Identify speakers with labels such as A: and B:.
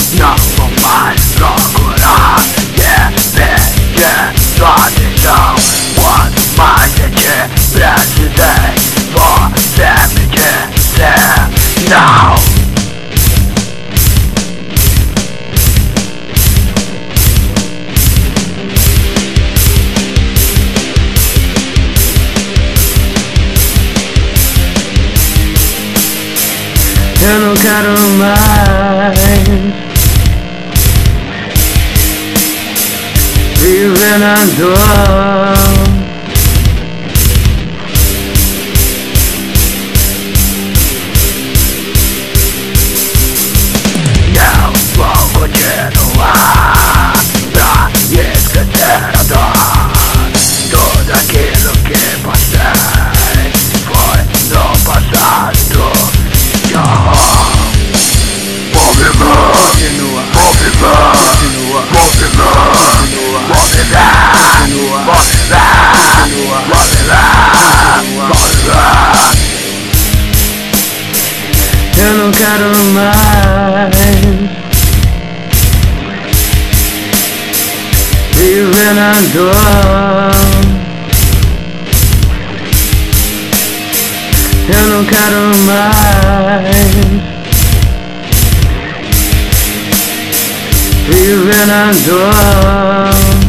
A: Não vou mais procurar dividir sua atenção. Quanto mais eu te precisei, você me disse não. Eu não quero mais viver na dor. Eu vou continuar pra esquecer a dor. Tudo aquilo que passei foi no passado. Vou viver, vou viver, vou viver, vou viver. Eu não quero mais viver na dor. Eu não quero mais viver na dor.